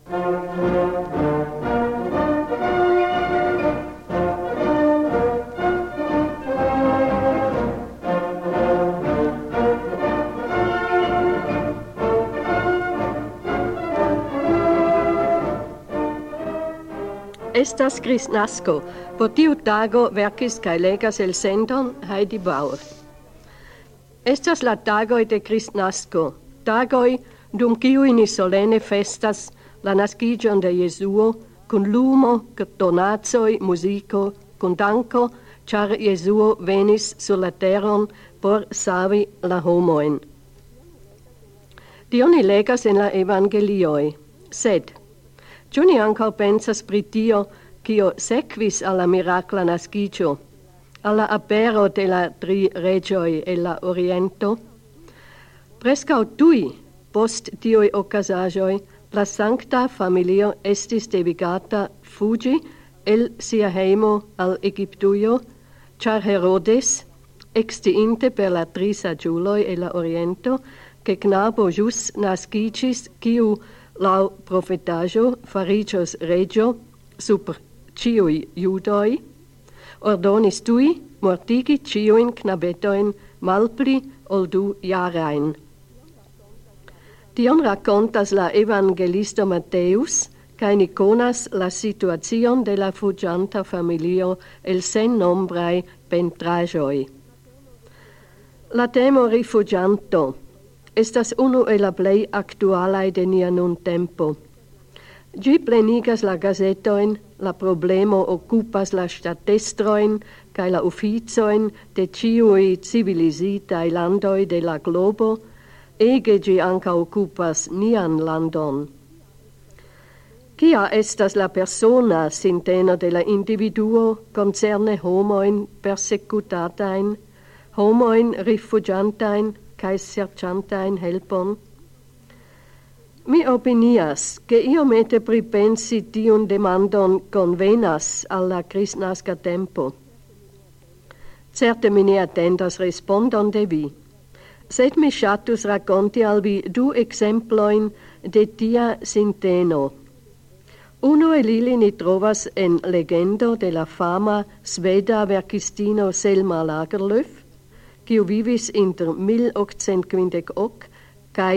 Estas Kristnasko, po tiu tago verkis kaj legas el sendon Heidi Bauer. Estas la tagoj de Kristnasko, tagoj dum kiuj ni solene festas la naskiĝon de Jesuo kun lumo, donacoj, muziko, kun danko, ĉar Jesuo venis sur la teron por savi la homojn. Tion ni legas en la evangelioj, sed ĉu ni ankaŭ pensas pri tio, kio sekvis al la mirakla naskiĝo, al la apero de la tri reĝoj el la oriento? Preskaŭ tuj post tiuj okazaĵoj la sankta familio estis devigata fuĝi el sia hejmo al Egiptujo, ĉar Herodes, eksciinte per la tri saĝuloj el la oriento, ke knabo ĵus naskiĝis, kiu laŭ profetaĵo fariĝos reĝo super ĉiuj judoj, ordonis tuj mortigi ĉiujn knabetojn malpli ol 2-jarajn. Tion rakontas la evangelisto Mateus, kaj ni konas la situacion de la fuĝanta familio el sennombraj pentraĵoj. La temo rifuĝanto estas unu el la plej aktualaj de nia nuntempo. Ĝi plenigas la gazetojn, la problemo okupas la ŝtatestrojn kaj la oficojn de ĉiuj civilizitaj landoj de la globo, ege ĝi ankaŭ okupas nian landon. Kia estas la persona sinteno de la individuo koncerne homojn persekutatajn, homojn rifuĝantajn kaj serĉantajn helpon? Mi opinias, ke iomete pripensi tiun demandon konvenas al la kristnaska tempo. Certe mi ne atendas respondon de vi, sed mi ŝatus rakonti al vi 2 ekzemplojn de tia sinteno. Unu el ili ni trovas en legendo de la fama sveda verkistino Selma Lagerlöf, kiu vivis inter 1858 kaj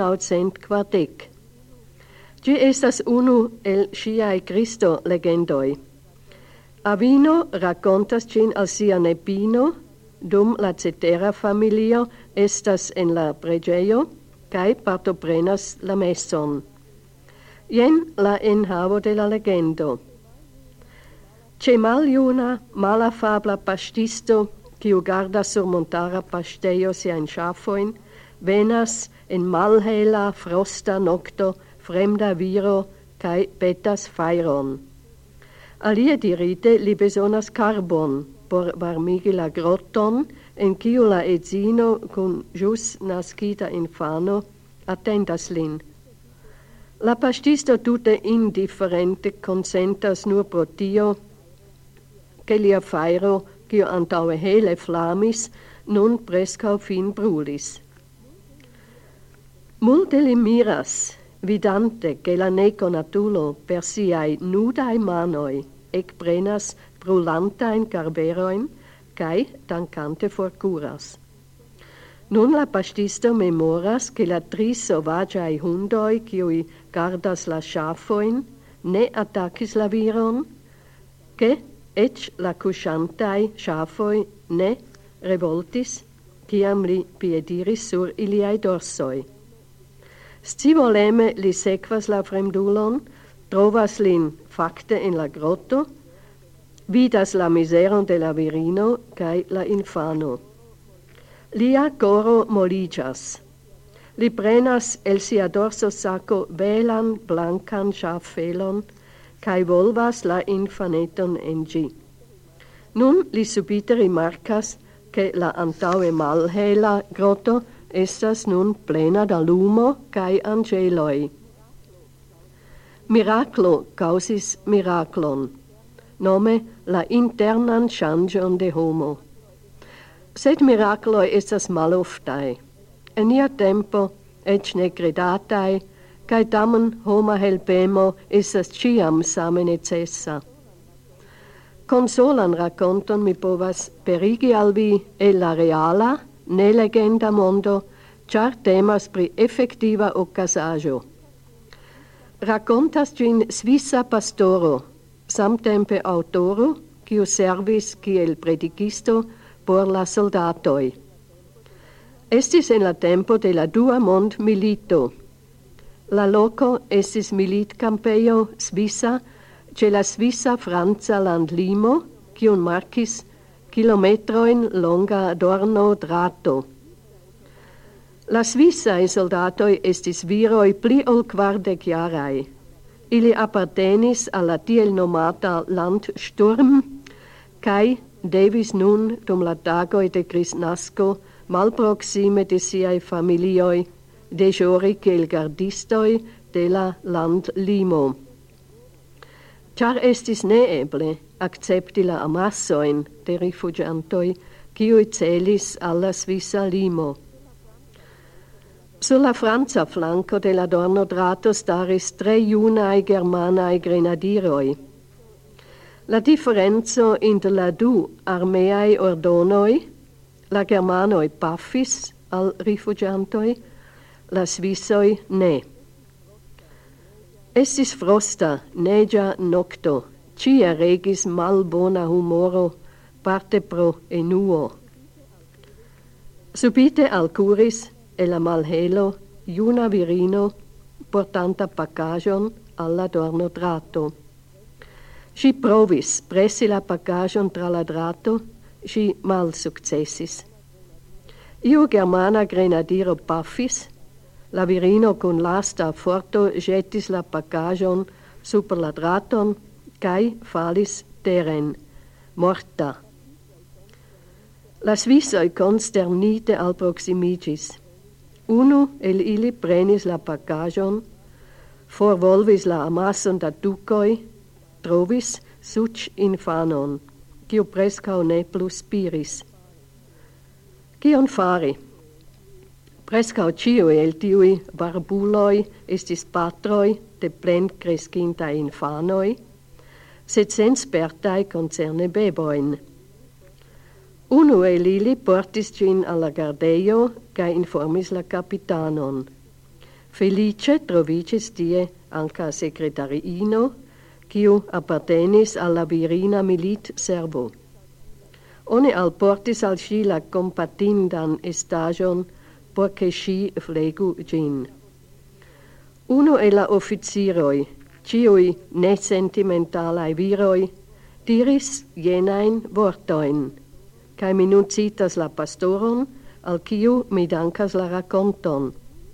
1940. Ĝi estas unu el ŝiaj Kristo-legendoj. Avino rakontas ĝin al sia nepino, dum la cetera familio estas en la preĝejo kaj partoprenas la meson. Jen la enhavo de la legendo. Ĉe maljuna, malafabla paŝtisto, kiu gardas sur montara paŝtejo siajn ŝafojn, venas en malhela, frosta nokto fremda viro kaj petas fajron. Alie dirite li bezonas karbon por varmigi la groton, en kiu la edzino kun ĵus naskita infano atendas lin. La paŝtisto tute indifferente konsentas nur pro tio, ke lia fajro, kiu antaŭe hele flamis, nun preskaŭ fin brulis. Multe li miras, vidante ke la nekonatulo per siaj nudaj manoj ekprenas brulantajn karberojn kaj dankante forkuras. Nun la paŝtisto memoras, ke la 3 sovaĝaj hundoj, kiuj gardas la ŝafojn, ne atakis la viron, ke eĉ la kuŝantaj ŝafoj ne revoltis, kiam li piediris sur iliaj dorsoj. Scivoleme li sekvas la fremdulon, trovas lin fakte en la groto, vidas la mizeron de la virino kaj la infano. Lia koro moliĝas. Li prenas el sia dorsosako belan blankan ŝaffelon kaj volvas la infaneton en ĝi. Nun li subite rimarkas, ke la antaŭe malhela groto estas nun plena da lumo kaj anĝeloj. Miraklo kaŭzis miraklon, nome la internan ŝanĝon de homo. Sed mirakloj estas maloftaj. En nia tempo eĉ ne kredataj cae tamen homa helpemo essas ciam same necessa. Consolan raconton mi povas perigi al vi e la reala, ne legenda mondo, char temas pri effectiva occasaggio. Racontas gin Svissa pastoro, samtempe autoro, quiu servis kiel predicisto por la soldatoi. Estis en la tempo de la dua mond milito. La loco estis militcampeio Svissa ce la Svissa Franza landlimo, quiun marcis kilometroin longa dorno drato. La Svissae soldatoi estis viroi pli ol 40 jarai. Ili appartenis alla tiel nomata Landsturm, cae devis nun, dum la tagoi de Kristnasco, malproxime de siae familioi, dejori kiel gardistoi de la landlimo. Char estis neeble accepti la amassoin de rifugiantoi, quiui celis alla Svissa limo. Sur la Franza flanco de la dornodrato staris 3 junae germanae grenadiroi. La differenzo inter la du armeae ordonoi, la germanoi paffis al rifugiantoi, la Svissoi ne. Estis frosta, negia nocto, cia regis malbona humoro, parte pro enuo. Subite alcuris, e la malhelo, juna virino, portanta paccagion alla dornodrato. Si provis pressi la paccagion tra la drato, si mal successis. Iu germana grenadiro paffis, la virino con lasta forto jetis la paccagion super la draton, cae falis teren, morta. La Svissoi consternite al proximigis. Unu el ili prenis la paccagion, forvolvis la amasson da ducoi, trovis suc infanon, quiu prescau ne plus spiris. Cion fari? Prescau ciui el tiui barbuloi estis patroi de plen crescinta infanoi, sed sen spertai concerne beboin. Unu el ili portis gin alla gardeio, ca informis la capitanon. Felice trovicis tie anca secretariino, quiu appartenis alla virina milit servo. Oni alportis al si la compatindan estagion, porce si flegu gin. Uno e la officieroi, ciui nesentimentalae viroi, diris jenain vortoin, cae mi nun citas la pastoron, al quiu mi dancas la raconton.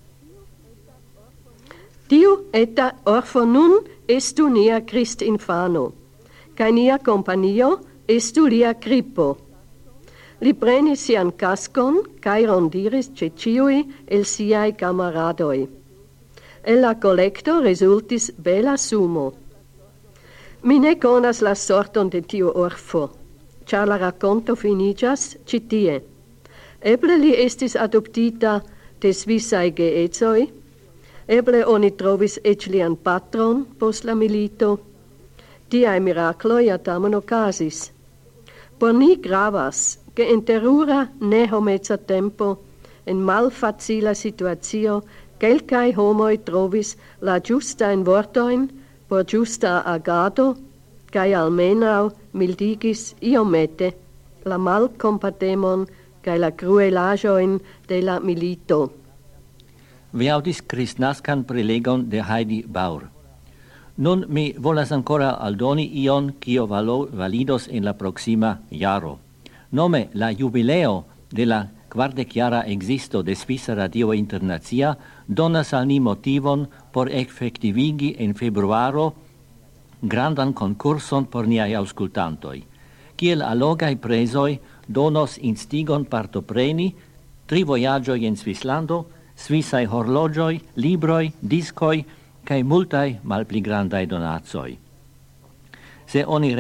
Tiu eta orfo nun estu nia Christ infano, cae nia companio estu lia cripo. Li prenis sian cascon, cae rondiris ce ciui el siae camaradoi. El la collecto resultis bela sumo. Mi ne conas la sorton de tiu orfo, char la raconto finigas citie. Eble li estis adoptita de Svissae geedzoi, eble oni trovis ec lian patron post la milito. Tiae miracloi tamen ocasis. Por ni gravas, che in terura ne homeza tempo, in malfacila situatio, quelcae homoi trovis la giusta in vortoin, por giusta agado, cae almenau mildigis iomete la malcompatemon cae la cruelagioin de la milito. Vi audis Kristnascan prelegon de Heidi Baur. Nun mi volas ancora aldoni ion cio validos in la proxima jaro. Nome la jubileo de la 40-jara existo de Svissa Radio Internacia donas al ni motivon por effectivigi en februaro grandan concurson por niai auscultantoi. Kiel allogai presoi donos instigon partopreni 3 voyagioi in Svislando, Svissae horlogioi, libroi, discoi, cae multae malpli grandai donazoi. Se oni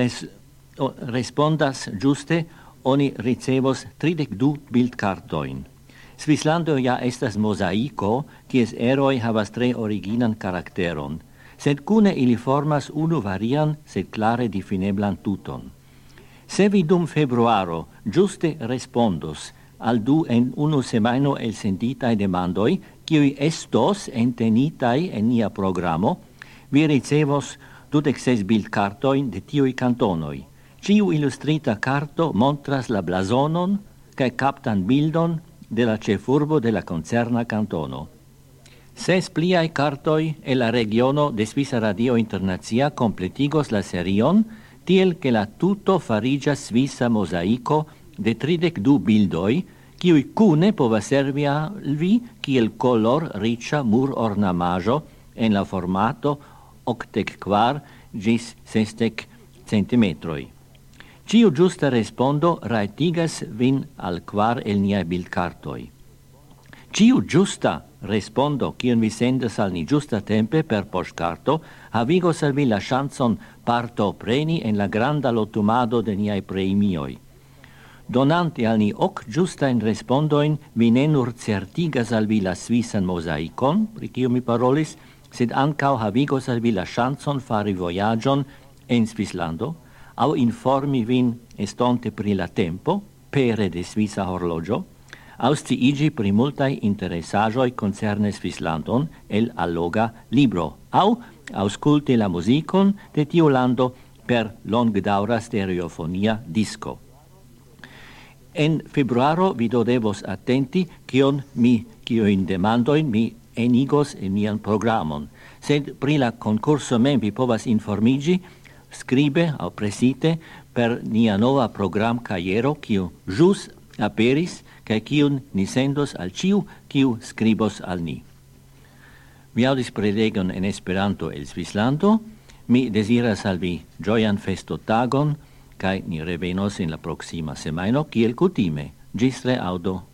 respondas giuste, oni ricevos 32 bildcartoin. Svislando ja estas mosaico, kies eroi havas tre originan caracteron, sed cune ili formas unu varian, sed clare defineblan tuton. Se vi dum februaro giuste respondos al du en unu semaino el sentitai demandoi, kiui estos entenitai en nia programo, vi ricevos 26 bildkartoin de tiui cantonoi. Ciu illustrita carto montras la blasonon cae captan bildon de la cefurbo de la concerna cantono. 6 pliai cartoi e la regiono de Svisa Radio Internazia completigos la serion, tiel che la tuto farigas svisa mosaico de 32 bildoi, kiui cune povas servi al vi kiel color ricia mur ornamajo en la formato 84 gis 60 centimetroi. Ciu giusta respondo raetigas vin al 4 el niai bildcartoi. Ciu giusta respondo, cion vi sendas al ni giusta tempe per postcarto, havigos al vi la chanson parto preni en la granda lotumado de niai premioi. Donante al ni hoc giusta in respondoin, vi ne nur certigas al vi la svisan mosaicon, pri tio mi parolis, sed ancao havigos al vi la chanson fari voyagion en Svislando, au informi vin estonte pri la tempo, pere de svisa horlogio, ausciigi pri multai interessajoi concerne Svislandon el alloga libro, au ausculti la musicon de tiu lando per longdaura stereofonia disco. En februaro vi do devos attenti cio in demandoin mi enigos in mian programon, sed pri la concurso mem vi povas informigi, scribe au presite per nia nova program caiero, cio jus aperis, cae cium ni sendos al ciu, ciu scribos al ni. Mi audis prelegon en Esperanto el Svislando, mi desiras al vi gioian festo tagon, cae ni revenos in la proxima semaino, kiel cutime. Gis reaudo.